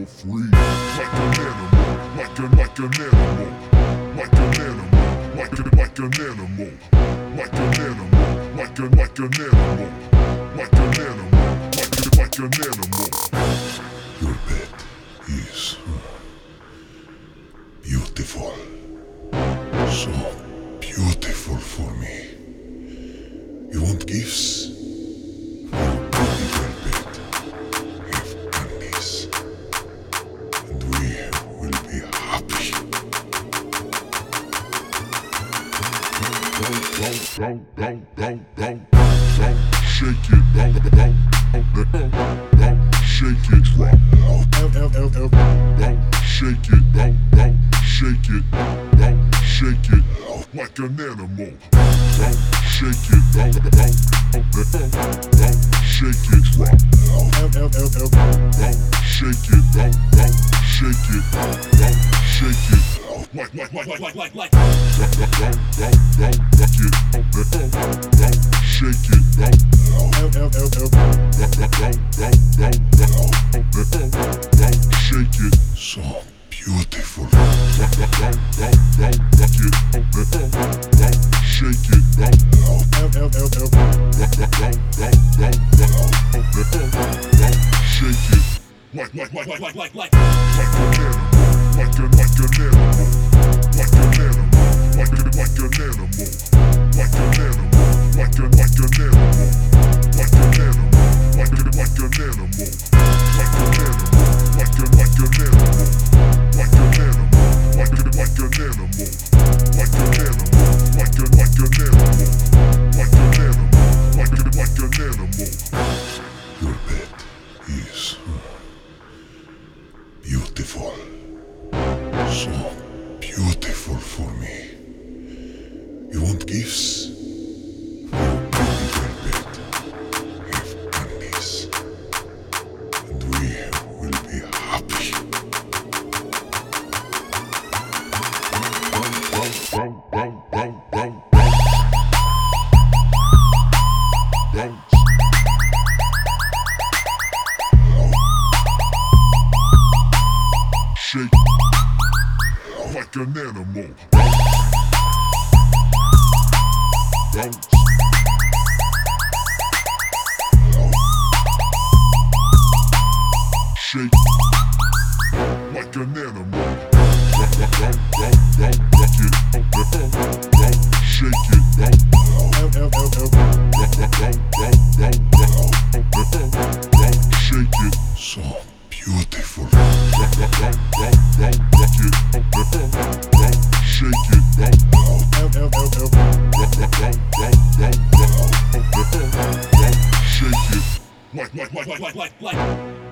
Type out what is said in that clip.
for free. Like an animal, like an animal, like an animal, like an animal, like an animal, like an animal, like an animal, like an animal. Your bed is beautiful, so beautiful for me. You want gifts? Your beautiful bed have done this, and we will be happy. Shake it, shake it, drop, shake it, shake it, shake it, like an animal. Shake it, shake it, drop, shake it, shake it, shake it, like it, shake it, shake it, So beautiful. shake it, shake it, shake it, like an animal, like an animal, like an animal, like an animal, like an animal, like an animal, like an animal, like an animal, like an animal, like an animal, like an animal, like an animal, like an animal, like an animal, like an animal, like an animal, like an animal. Your bed is beautiful, so beautiful for me. You want gifts? Your beautiful bed have done this, and we will be happy. Shake like an animal. Shake like an animal. Shake it, shake it, So beautiful. shake it, shake it, like